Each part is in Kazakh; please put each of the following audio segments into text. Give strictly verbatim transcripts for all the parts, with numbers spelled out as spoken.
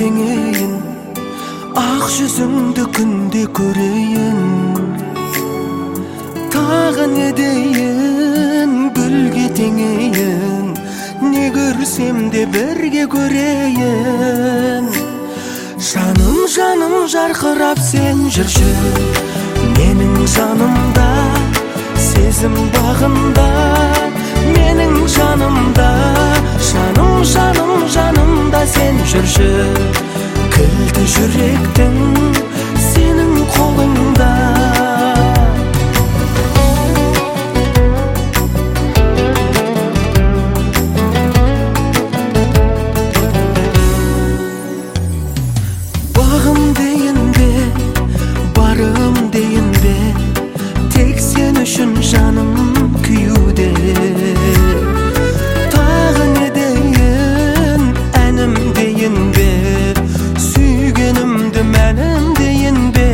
теңейін, ақ жүзіңді күнде көрейін. Тағы не дейін, гүлге теңейін, не көрсем де бірге көрейін. Жаным, жаным жарқырап сен жүрші, менің жанымда, сезім бағында, менің жанымда. Жаным, жаным, жанымда сен жүрші, кілті жүректің сенің қолыңда. Бағым дейін бе, барым дейін бе, тек сен үшін жаным күйуде. Тағы не дейін, әнім дейін бе, сүйгенімді мәнім дейін бе.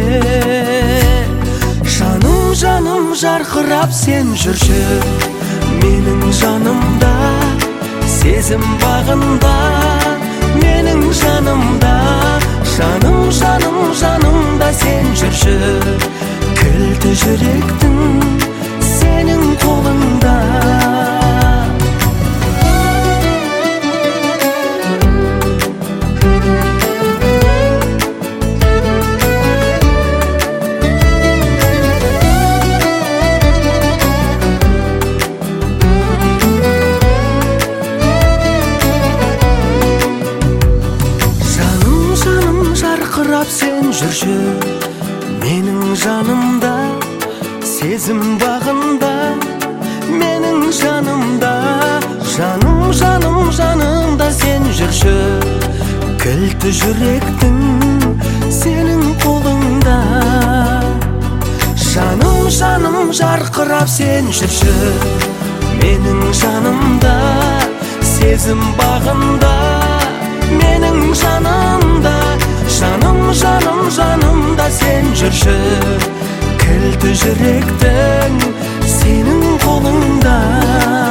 Жаным, жаным жарқырап сен жүрші, менің жанымда, сезім бағында, менің жанымда. Жаным, жаным, жанымда сен жүрші, кілті жүректің сенің қолыңда. Жарқырап сен жүрші, менің жанымда, сезім бағында, менің жанымда. Жаным, жаным, жанымда сен жүрші, кілті жүректің сенің қолыңда. Жаным, жаным жарқырап сен жүрші, менің жанымда, сезім бағында, менің жанымда. Жаным, жаным, жанымда сен жүрші, кілті жүректің сенің қолыңда.